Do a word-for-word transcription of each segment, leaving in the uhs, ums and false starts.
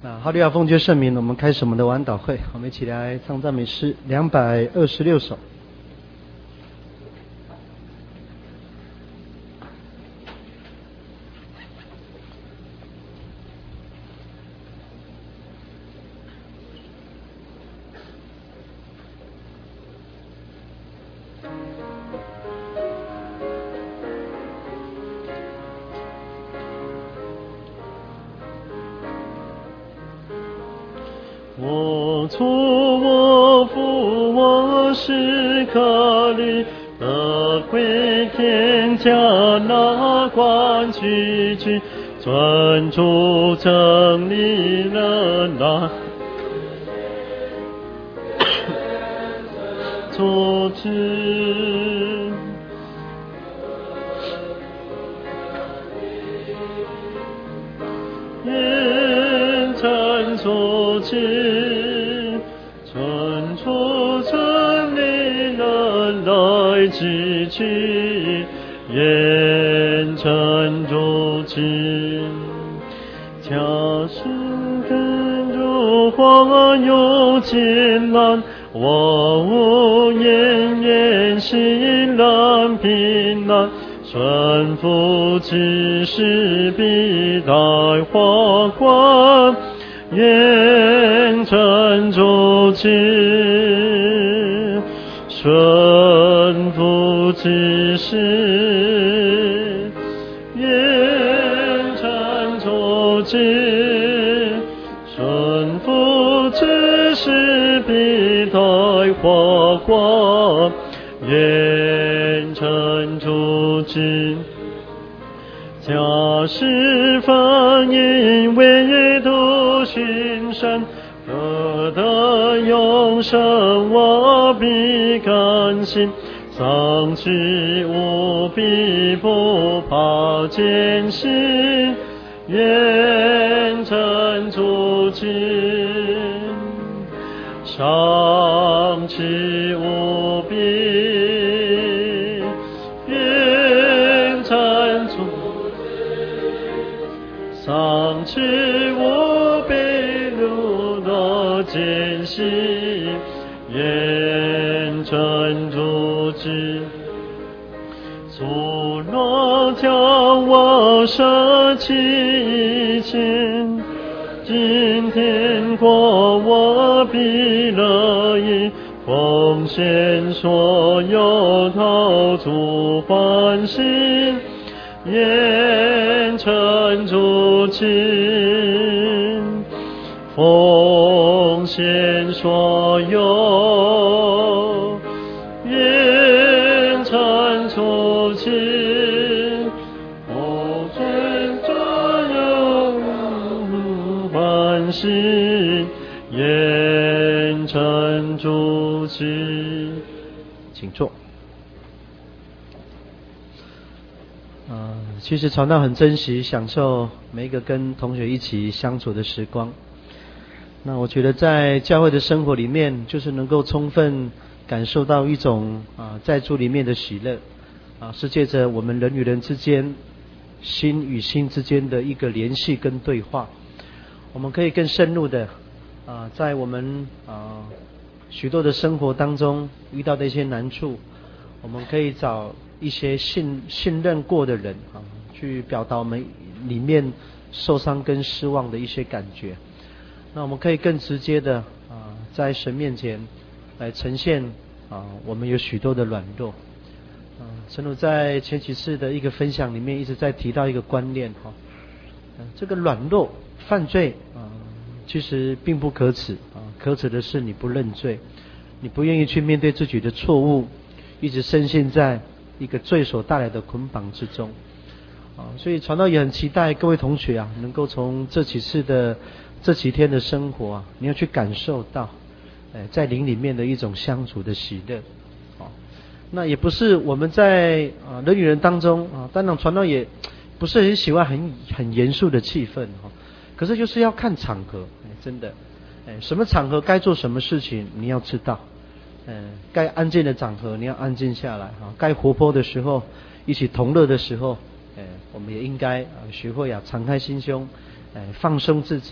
啊，哈利亚奉救圣名，我们开始我们的晚祷会。我们一起来唱赞美诗两百二十六首。 我主我父我是可里得归天家那关聚聚专注真理了那组织愿成组织存出真理人来支取愿成组织假使跟着花有艰难我无言言心难平安顺服之事必待花冠愿成主之顺服之事愿成主之顺服之事必待花冠愿成主之假使反因为独寻神得得永生我必甘心丧去无必不怕艰辛愿成主之丧去无必愿成主丧去无必路的艰辛愿成主之主若将我舍弃一切今天过我必乐意奉献所有陶铸欢喜愿成主之奉献所有愿成主之我尊所有欢喜愿成主之请坐。呃，其实传道很珍惜享受每一个跟同学一起相处的时光。那我觉得在教会的生活里面，就是能够充分感受到一种啊、呃、在主里面的喜乐啊，是借着我们人与人之间心与心之间的一个联系跟对话，我们可以更深入的啊、呃、在我们啊、呃、许多的生活当中遇到的一些难处，我们可以找一些信信任过的人啊，去表达我们里面受伤跟失望的一些感觉。那我们可以更直接的啊，在神面前来呈现啊，我们有许多的软弱。啊，陈鲁在前几次的一个分享里面一直在提到一个观念哈，这个软弱犯罪啊，其实并不可耻啊，可耻的是你不认罪，你不愿意去面对自己的错误，一直深陷在一个罪所带来的捆绑之中。啊，所以传道也很期待各位同学啊，能够从这几次的这几天的生活啊，你要去感受到，哎，在灵里面的一种相处的喜乐。啊，那也不是我们在啊人与人当中啊，当然传道也不是很喜欢很很严肃的气氛哈，可是就是要看场合，哎，真的，哎，什么场合该做什么事情你要知道，嗯，该安静的场合你要安静下来哈，该活泼的时候，一起同乐的时候。呃，我们也应该啊学会啊敞开心胸，呃放松自己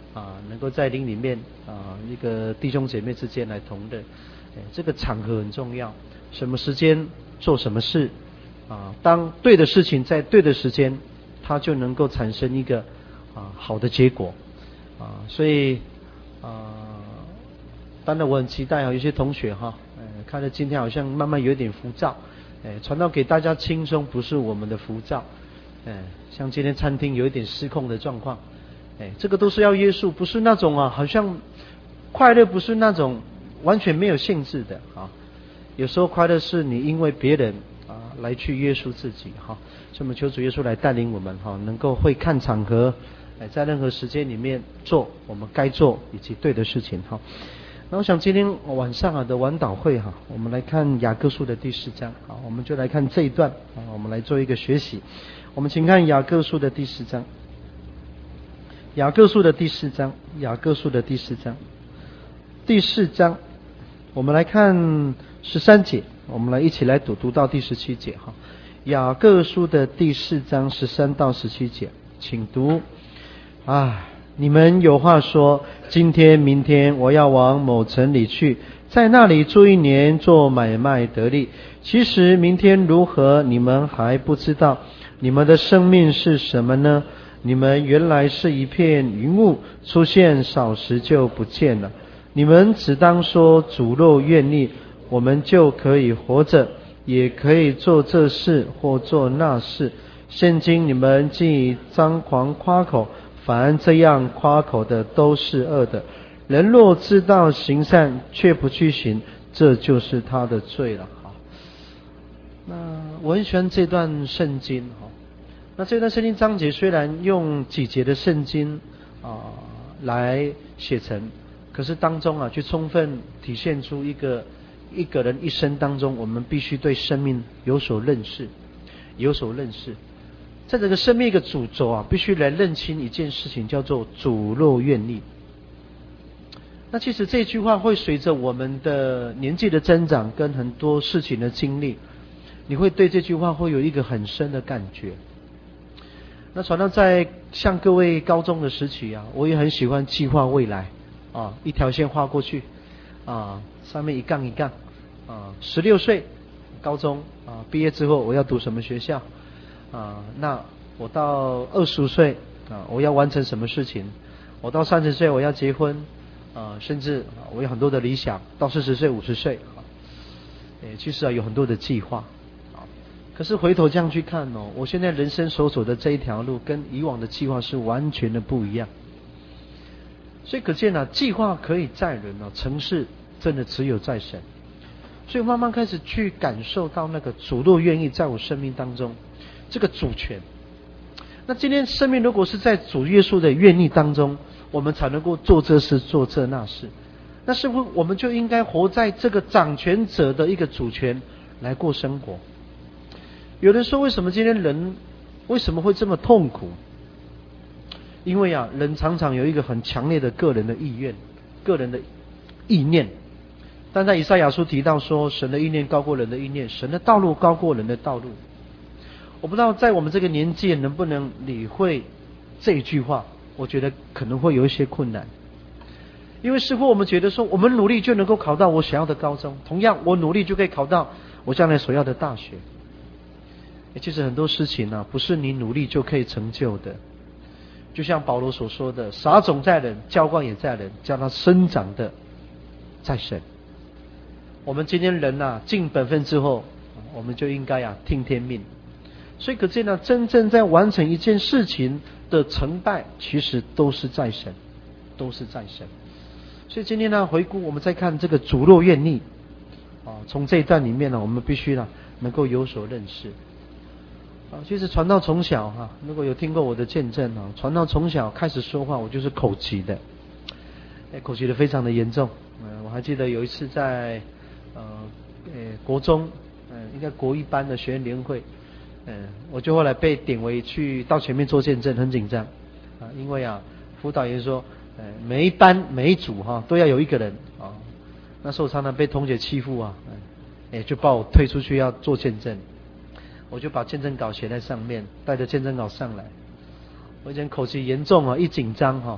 啊，能够在灵里面啊，一个弟兄姐妹之间来同乐，哎，这个场合很重要，什么时间做什么事啊，当对的事情在对的时间，它就能够产生一个啊好的结果啊，所以啊，当然我很期待啊，有些同学哈，呃，看着今天好像慢慢有点浮躁，哎，传道给大家轻松，不是我们的浮躁，哎，像今天餐厅有一点失控的状况，哎，这个都是要约束，不是那种啊，好像快乐不是那种完全没有限制的啊，有时候快乐是你因为别人啊来去约束自己哈，所以我们求主耶稣来带领我们哈，能够会看场合，哎，在任何时间里面做我们该做以及对的事情哈。那我想今天晚上啊的晚祷会哈，我们来看雅各书的第四章啊，我们就来看这一段啊，我们来做一个学习。我们请看雅各书的第四章，雅各书的第四章，雅各书的第四章，第四章，我们来看十三节，我们来一起来读，读到第十七节哈。雅各书的第四章十三到十七节，请读啊。你们有话说，今天明天我要往某城里去，在那里住一年，做买卖得利。其实明天如何，你们还不知道。你们的生命是什么呢？你们原来是一片云雾，出现少时就不见了。你们只当说主若愿意，我们就可以活着，也可以做这事或做那事。现今你们既张狂夸口，凡这样夸口的都是恶的。人若知道行善却不去行，这就是他的罪了。好，那我很喜欢这段圣经哈。那这段圣经章节虽然用几节的圣经啊来写成，可是当中啊，却充分体现出一个一个人一生当中，我们必须对生命有所认识，有所认识。在这个生命一个主轴啊，必须来认清一件事情，叫做主若愿意。那其实这句话会随着我们的年纪的增长，跟很多事情的经历，你会对这句话会有一个很深的感觉。那传到在像各位高中的时期啊，我也很喜欢计划未来啊，一条线画过去啊，上面一杠一杠啊，十六岁高中啊，毕业之后我要读什么学校？啊，那我到二十五岁啊，我要完成什么事情？我到三十岁我要结婚啊，甚至啊我有很多的理想。到四十岁、五十岁啊，诶，其实啊有很多的计划啊。可是回头这样去看哦，我现在人生所走的这一条路，跟以往的计划是完全的不一样。所以可见啊，计划可以在人哦，成事真的只有在神。所以我慢慢开始去感受到那个主若愿意在我生命当中。这个主权，那今天生命如果是在主耶稣的愿意当中，我们才能够做这事做这那事，那是不是我们就应该活在这个掌权者的一个主权来过生活？有人说，为什么今天人为什么会这么痛苦？因为啊，人常常有一个很强烈的个人的意愿、个人的意念。但在以赛亚书提到说，神的意念高过人的意念，神的道路高过人的道路。我不知道在我们这个年纪能不能理会这一句话，我觉得可能会有一些困难。因为似乎我们觉得说，我们努力就能够考到我想要的高中，同样我努力就可以考到我将来所要的大学。其实很多事情呢、啊，不是你努力就可以成就的。就像保罗所说的，撒种在人，浇灌也在人，叫它生长的在神。我们今天人啊，尽本分之后，我们就应该啊听天命。所以可见呢，真正在完成一件事情的成败，其实都是在神，都是在神。所以今天呢，回顾我们再看这个主若愿意啊，从这一段里面呢，我们必须呢能够有所认识啊。其实传道从小哈、啊，如果有听过我的见证啊，传道从小开始说话，我就是口疾的，哎，口疾的非常的严重。嗯、呃，我还记得有一次在呃呃国中，嗯、呃，应该国一班的学员联会。嗯，我就后来被点为去到前面做见证，很紧张啊，因为啊，辅导员说，呃，每一班每一组哈、啊、都要有一个人啊。那时候常常被同学欺负啊，哎，就把我推出去要做见证，我就把见证稿写在上面，带着见证稿上来。我以前口疾严重啊，一紧张哈、啊，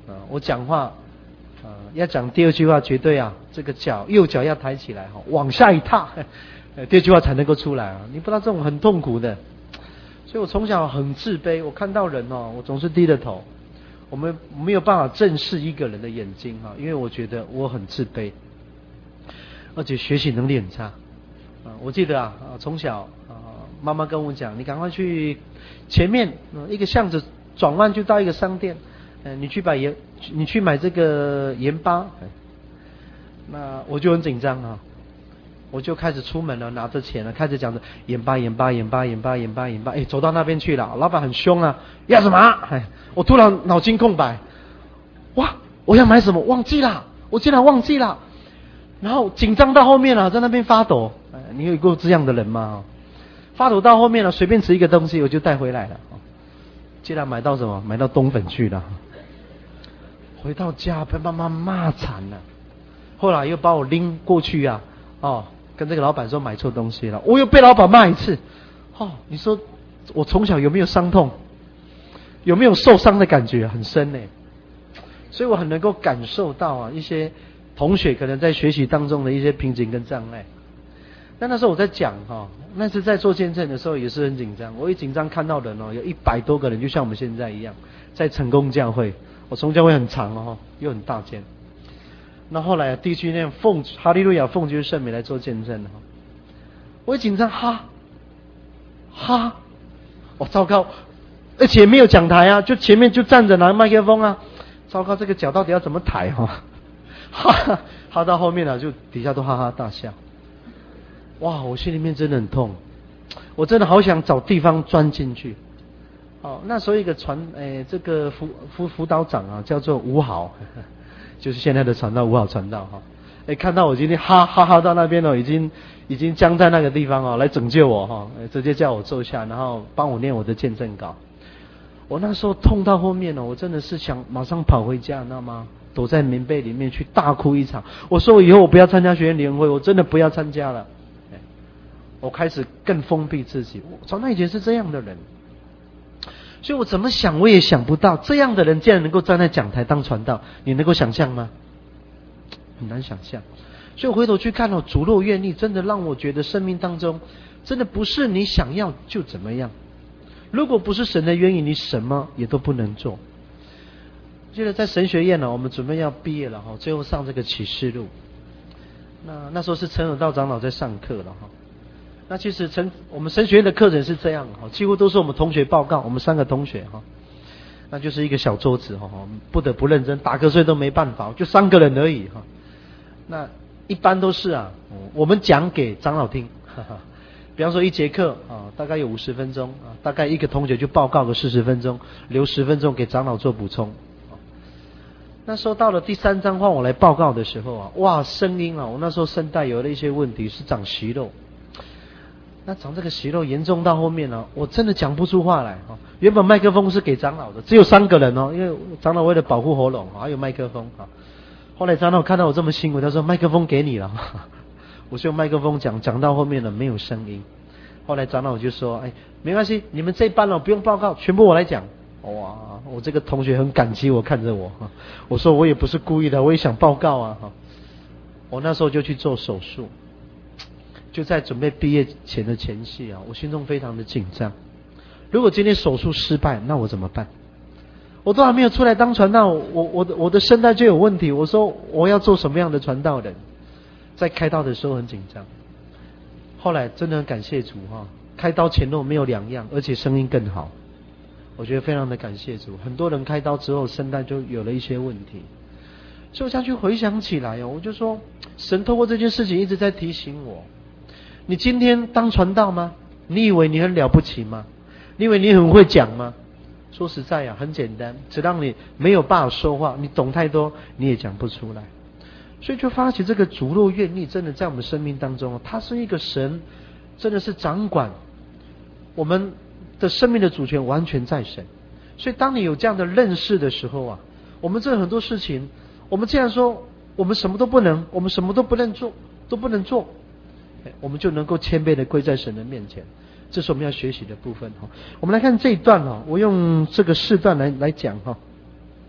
啊，我讲话啊要讲第二句话，绝对啊这个脚右脚要抬起来哈，往下一踏，第二句话才能够出来啊。你不知道这种很痛苦的，所以我从小很自卑，我看到人哦，我总是低着头，我们没有办法正视一个人的眼睛哈，因为我觉得我很自卑，而且学习能力很差啊。我记得啊，从小啊妈妈跟我讲，你赶快去前面一个巷子转弯就到一个商店，呃，你去把盐，你去买这个盐巴。那我就很紧张啊，我就开始出门了，拿着钱了，开始讲着盐巴盐巴盐巴盐巴盐巴盐巴，哎，走到那边去了，老板很凶啊，要什么？哎，我突然脑筋空白，哇，我要买什么？忘记了，我竟然忘记了，然后紧张到后面了，在那边发抖。哎，你有过这样的人吗？发抖到后面了，随便吃一个东西我就带回来了，竟然买到什么？买到冬粉去了。回到家被妈妈骂惨了，后来又把我拎过去啊，哦，跟这个老板说买错东西了，我又被老板骂一次。哦，你说我从小有没有伤痛？有没有受伤的感觉？很深呢。所以我很能够感受到啊，一些同学可能在学习当中的一些瓶颈跟障碍。但那时候我在讲哈、哦，那次在做见证的时候也是很紧张。我一紧张看到人哦，有一百多个人，就像我们现在一样，在成功教会。我成功教会很长哦，又很大间。那后来地区那奉哈利路亚奉爵圣名来做见证哈，我一紧张哈哈，我、哦、糟糕，而且没有讲台啊，就前面就站着拿麦克风啊，糟糕，这个脚到底要怎么抬哈、哦？哈哈，哈到后面了、啊，就底下都哈哈大笑。哇，我心里面真的很痛，我真的好想找地方钻进去。哦，那时候一个传，诶，这个辅辅辅导长啊，叫做吴豪，呵呵，就是现在的传道吴豪传道哈。诶，看到我今天哈哈哈到那边哦，已经已经僵在那个地方哦，来拯救我哈，直接叫我坐下，然后帮我念我的见证稿。我那时候痛到后面哦，我真的是想马上跑回家，你知道吗？躲在棉被里面去大哭一场。我说我以后我不要参加学员联会，我真的不要参加了。我开始更封闭自己。我从那以前是这样的人。所以我怎么想我也想不到，这样的人竟然能够站在讲台当传道，你能够想象吗？很难想象。所以我回头去看哦，主若愿意，真的让我觉得生命当中，真的不是你想要就怎么样。如果不是神的愿意，你什么也都不能做。记得在神学院呢，我们准备要毕业了哈，最后上这个启示录。那那时候是陈尔道长老在上课了哈。那其实神我们神学院的课程是这样哈，几乎都是我们同学报告，我们三个同学哈，那就是一个小桌子哈，不得不认真，打瞌睡都没办法，就三个人而已哈。那一般都是啊，我们讲给长老听，哈哈。比方说一节课啊，大概有五十分钟啊，大概一个同学就报告个四十分钟，留十分钟给长老做补充。那时候到了第三章换我来报告的时候啊，哇，声音啊，我那时候声带有了一些问题，是长息肉。那长这个息肉严重到后面呢、啊，我真的讲不出话来啊。原本麦克风是给长老的，只有三个人哦，因为长老为了保护喉咙，还有麦克风啊。后来长老看到我这么辛苦，他说麦克风给你了。我就用麦克风讲，讲到后面了没有声音。后来长老就说：“哎，没关系，你们这一班了不用报告，全部我来讲。”哇，我这个同学很感激我，看着我，我说我也不是故意的，我也想报告啊。我那时候就去做手术。就在准备毕业前的前夕啊，我心中非常的紧张。如果今天手术失败，那我怎么办？我都还没有出来当传道，我我的我的声带就有问题。我说我要做什么样的传道人？在开刀的时候很紧张。后来真的很感谢主哈，开刀前后没有两样，而且声音更好。我觉得非常的感谢主。很多人开刀之后声带就有了一些问题。所以我下去回想起来哦，我就说神透过这件事情一直在提醒我。你今天当传道吗？你以为你很了不起吗？你以为你很会讲吗？说实在呀、啊，很简单，只让你没有办法说话，你懂太多你也讲不出来。所以就发起这个主若愿意，真的在我们生命当中，他是一个神，真的是掌管我们的生命的主权完全在神。所以当你有这样的认识的时候啊，我们这很多事情，我们既然说我们什么都不能，我们什么都不能做，都不能做。我们就能够谦卑的跪在神的面前，这是我们要学习的部分哈。我们来看这一段哈，我用这个四段来来讲哈。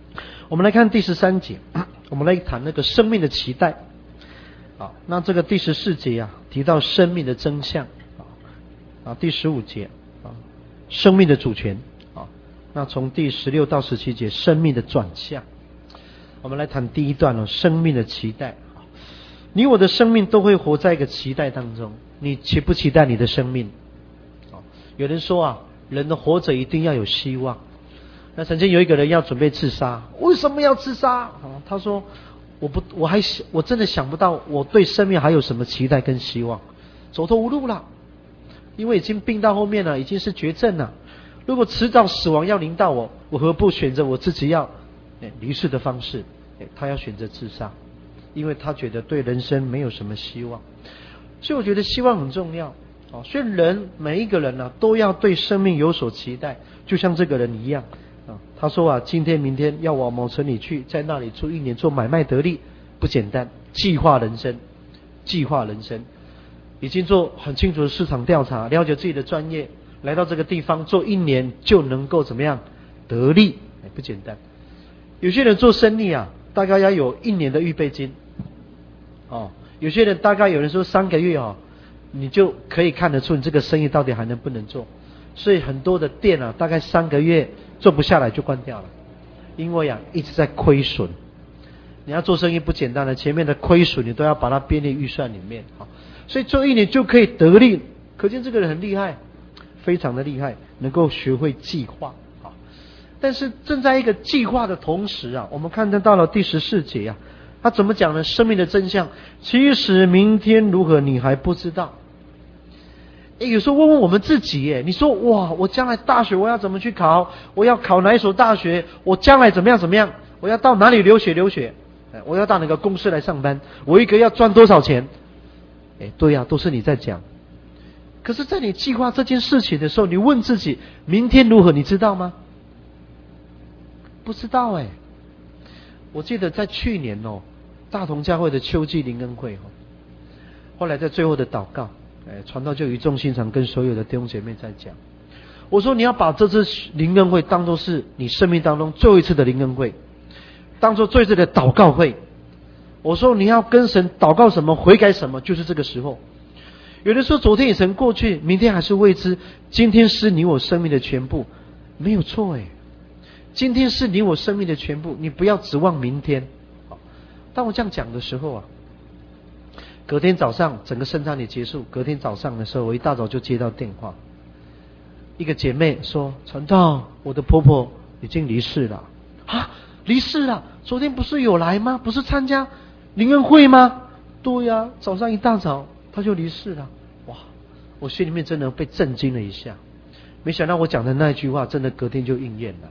我们来看第十三节，我们来谈那个生命的期待。好，那这个第十四节啊，提到生命的真相啊，第十五节啊，生命的主权啊，那从第十六到十七节，生命的转向。我们来谈第一段哦，生命的期待。你我的生命都会活在一个期待当中，你期不期待你的生命？有人说啊，人的活着一定要有希望。那曾经有一个人要准备自杀，为什么要自杀？啊，他说，我不，我还想，我真的想不到，我对生命还有什么期待跟希望，走投无路了，因为已经病到后面了，已经是绝症了。如果迟早死亡要临到我，我何不选择我自己要离世的方式？他要选择自杀，因为他觉得对人生没有什么希望。所以我觉得希望很重要。所以人每一个人啊，都要对生命有所期待，就像这个人一样。他说啊，今天明天要往某城里去，在那里住一年做买卖得利，不简单。计划人生，计划人生，已经做很清楚的市场调查，了解自己的专业，来到这个地方做一年就能够怎么样得利，不简单。有些人做生意啊，大概要有一年的预备金，哦，有些人大概有人说三个月哦，你就可以看得出你这个生意到底还能不能做。所以很多的店啊，大概三个月做不下来就关掉了，因为啊一直在亏损。你要做生意不简单的，前面的亏损你都要把它编列预算里面啊。所以做一年就可以得利，可见这个人很厉害，非常的厉害，能够学会计划啊。但是正在一个计划的同时啊，我们看得到了第十四节啊，他怎么讲呢？生命的真相，其实明天如何你还不知道。有时候问问我们自己耶，你说哇，我将来大学我要怎么去考？我要考哪一所大学？我将来怎么样怎么样？我要到哪里留学留学？我要到哪个公司来上班？我一个月要赚多少钱？哎，对呀、啊，都是你在讲。可是在你计划这件事情的时候，你问自己明天如何，你知道吗？不知道哎。我记得在去年哦，大同教会的秋季灵恩会哦，后来在最后的祷告，哎，传道就语重心长跟所有的弟兄姐妹在讲，我说你要把这次灵恩会当作是你生命当中最后一次的灵恩会，当作最后一次的祷告会。我说你要跟神祷告什么，悔改什么，就是这个时候。有人说昨天已成过去，明天还是未知，今天是你我生命的全部，没有错哎。今天是你我生命的全部，你不要指望明天。当我这样讲的时候啊，隔天早上整个圣餐礼结束，隔天早上的时候，我一大早就接到电话，一个姐妹说：传道，我的婆婆已经离世了。啊，离世了？昨天不是有来吗？不是参加灵恩会吗？对呀、啊，早上一大早她就离世了。哇，我心里面真的被震惊了一下，没想到我讲的那句话真的隔天就应验了。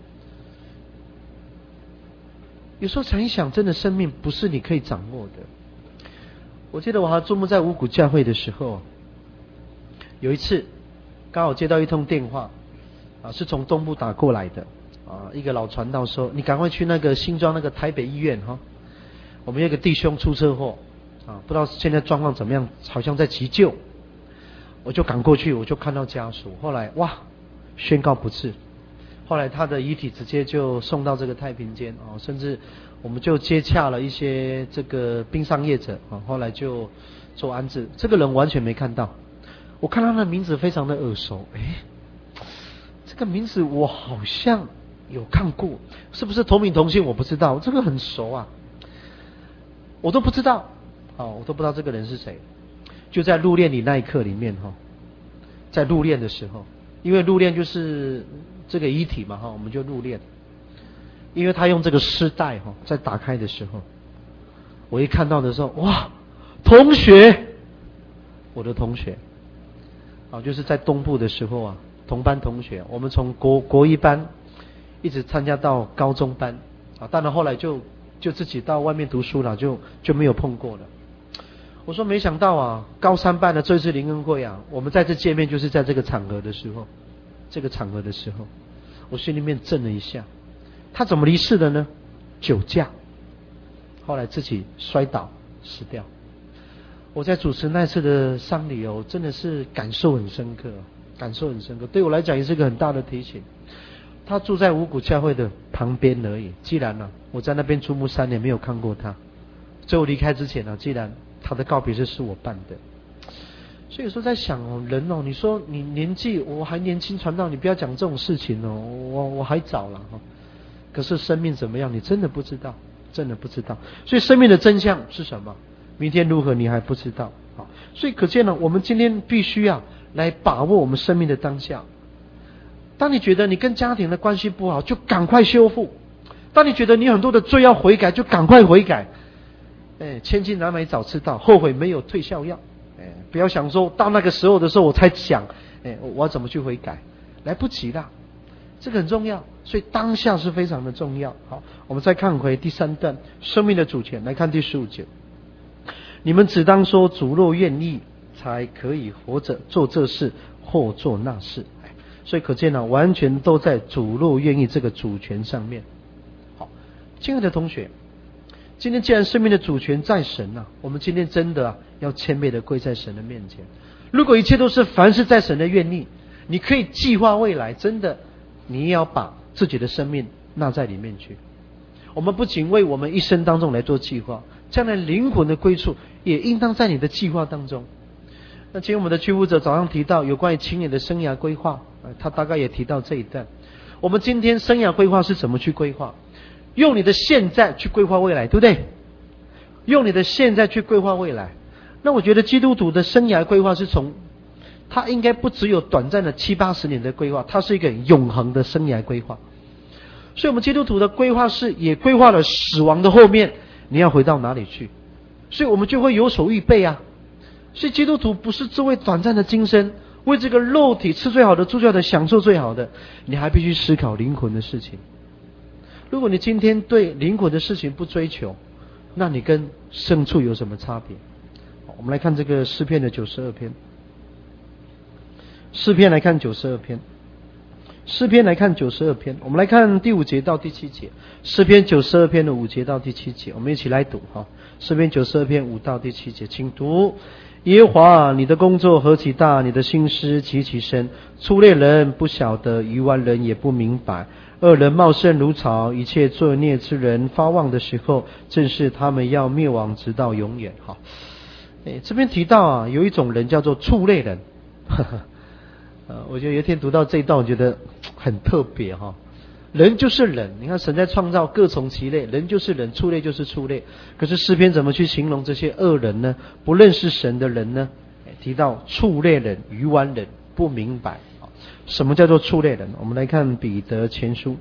有时候想一想，真的生命不是你可以掌握的。我记得我还注目在五股教会的时候，有一次刚好接到一通电话啊，是从东部打过来的啊，一个老传道说：你赶快去那个新庄那个台北医院哈，我们有一个弟兄出车祸啊，不知道现在状况怎么样，好像在急救。我就赶过去，我就看到家属，后来哇，宣告不治。后来他的遗体直接就送到这个太平间哦，甚至我们就接洽了一些这个殡丧业者啊，后来就做安置。这个人完全没看到，我看他的名字非常的耳熟，诶，这个名字我好像有看过，是不是同名同姓我不知道，这个很熟啊，我都不知道，哦，我都不知道这个人是谁。就在入殓礼那一刻里面哈，在入殓的时候，因为入殓就是这个遗体嘛哈，我们就入殓。因为他用这个尸袋哈，在打开的时候，我一看到的时候，哇，同学，我的同学，啊，就是在东部的时候啊，同班同学，我们从国国一班一直参加到高中班啊，当然后来就就自己到外面读书了，就就没有碰过了。我说没想到啊，高三办的这次灵恩会啊，我们再次见面就是在这个场合的时候，这个场合的时候，我心里面震了一下。他怎么离世的呢？酒驾，后来自己摔倒死掉。我在主持那次的丧礼哦，真的是感受很深刻，感受很深刻，对我来讲也是个很大的提醒。 他住在五谷教会的旁边而已。既然呢、啊，我在那边注目三年没有看过他，所以我离开之前呢、啊，既然他的告别式是我办的，所以有时候在想哦，人哦，你说你年纪我还年轻传道，你不要讲这种事情哦，我我还早了哈。可是生命怎么样，你真的不知道，真的不知道。所以生命的真相是什么？明天如何你还不知道。好，所以可见呢，我们今天必须要来把握我们生命的当下。当你觉得你跟家庭的关系不好，就赶快修复；当你觉得你很多的罪要悔改，就赶快悔改。哎，千金难买早知道，后悔没有退效药。哎，不要想说到那个时候的时候我才想，哎，我要怎么去悔改？来不及了，这个很重要。所以当下是非常的重要。好，我们再看回第三段生命的主权，来看第十五节。你们只当说主若愿意，才可以活着做这事或做那事。所以可见呢，完全都在主若愿意这个主权上面。好，亲爱的同学，今天既然生命的主权在神啊，我们今天真的、啊、要谦卑的跪在神的面前。如果一切都是凡事在神的愿意，你可以计划未来，真的你也要把自己的生命纳在里面去。我们不仅为我们一生当中来做计划，将来灵魂的归处也应当在你的计划当中。那今天我们的居务者早上提到有关于青年的生涯规划，他大概也提到这一段。我们今天生涯规划是怎么去规划？用你的现在去规划未来，对不对？用你的现在去规划未来。那我觉得基督徒的生涯规划是从，他应该不只有短暂的七八十年的规划，它是一个永恒的生涯规划。所以我们基督徒的规划是也规划了死亡的后面你要回到哪里去，所以我们就会有所预备啊。所以基督徒不是只为短暂的今生，为这个肉体吃最好的住最好的享受最好的，你还必须思考灵魂的事情。如果你今天对灵魂的事情不追求，那你跟牲畜有什么差别？我们来看这个诗篇的九十二篇，诗篇来看九十二篇，诗篇来看九十二篇，我们来看第五节到第七节。诗篇九十二篇的五节到第七节，我们一起来读哈。诗篇九十二篇五到第七节，请读。耶和华，你的工作何其大，你的心思极其深。粗劣人不晓得，愚顽人也不明白。恶人茂盛如草，一切作孽之人发旺的时候，正是他们要灭亡，直到永远。好，哎，这边提到啊，有一种人叫做畜类人。呵呵呃，我觉得有一天读到这一段，我觉得很特别哈。人就是人，你看神在创造各从其类，人就是人，畜类就是畜类。可是诗篇怎么去形容这些恶人呢？不认识神的人呢？提到畜类人、愚顽人，不明白。什么叫做畜类人？我们来看彼得前书。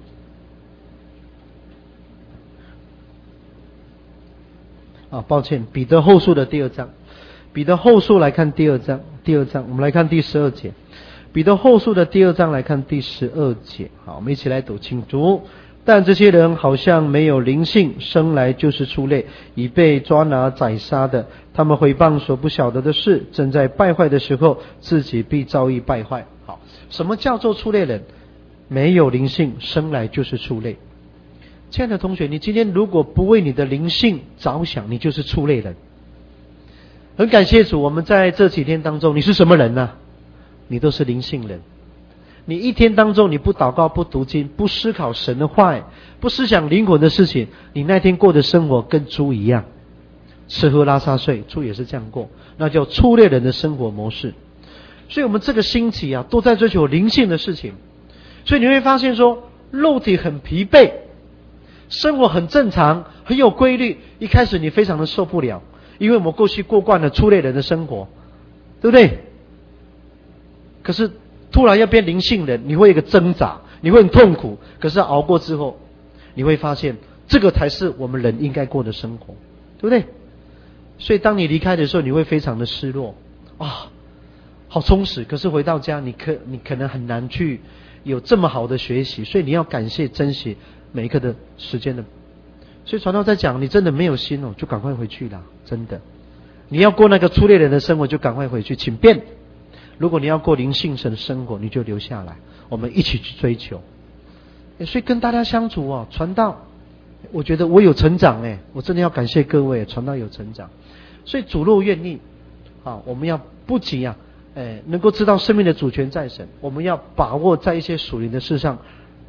啊，抱歉，彼得后书的第二章。彼得后书来看第二章，第二章我们来看第十二节。彼得后书的第二章来看第十二节。好，我们一起来读，请读。但这些人好像没有灵性，生来就是畜类，已被抓拿宰杀的。他们毁谤所不晓得的事，正在败坏的时候，自己必遭遇败坏。好，什么叫做畜类人？没有灵性，生来就是畜类。亲爱的同学，你今天如果不为你的灵性着想，你就是畜类人。很感谢主，我们在这几天当中，你是什么人呢？你都是灵性人。你一天当中你不祷告、不读经、不思考神的话语、不思想灵魂的事情，你那天过的生活跟猪一样，吃喝拉撒睡，猪也是这样过，那叫畜类人的生活模式。所以我们这个星期啊，都在追求灵性的事情。所以你会发现说，肉体很疲惫，生活很正常，很有规律。一开始你非常的受不了，因为我们过去过惯了畜类人的生活，对不对？可是突然要变灵性人，你会有一个挣扎，你会很痛苦。可是熬过之后，你会发现这个才是我们人应该过的生活，对不对？所以当你离开的时候，你会非常的失落啊，好充实。可是回到家，你可你可能很难去有这么好的学习，所以你要感谢珍惜每一刻的时间的。所以传道在讲，你真的没有心哦，就赶快回去啦，真的。你要过那个初恋人的生活，就赶快回去，请便。如果你要过灵性神的生活，你就留下来，我们一起去追求。所以跟大家相处哦，传道，我觉得我有成长哎，我真的要感谢各位，传道有成长。所以主若愿意啊，我们要不仅啊，哎，能够知道生命的主权在神，我们要把握在一些属灵的事上，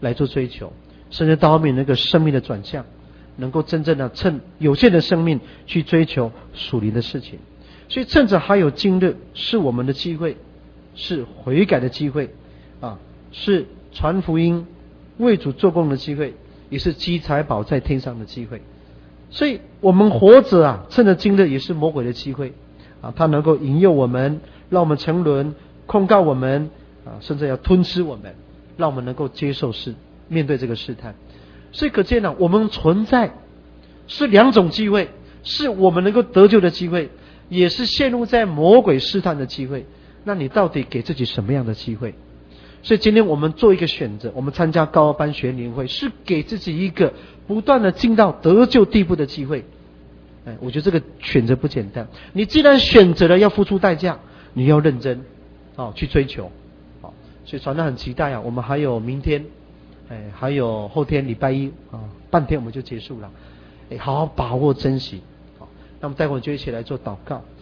来做追求，甚至到后面那个生命的转向，能够真正的趁有限的生命去追求属灵的事情。所以趁着还有今日，是我们的机会，是悔改的机会啊，是传福音为主做工的机会，也是积财宝在天上的机会。所以我们活着啊，趁着今日也是魔鬼的机会啊，他能够引诱我们，让我们沉沦，控告我们啊，甚至要吞吃我们，让我们能够接受试面对这个试探。所以可见呢，我们存在是两种机会，是我们能够得救的机会，也是陷入在魔鬼试探的机会。那你到底给自己什么样的机会？所以今天我们做一个选择，我们参加高班学年会，是给自己一个不断的进到得救地步的机会。哎，我觉得这个选择不简单。你既然选择了要付出代价，你要认真哦去追求。好，所以传道很期待啊，我们还有明天，哎，还有后天礼拜一啊，半天我们就结束了。哎，好好把握珍惜。好，那么待会儿就一起来做祷告。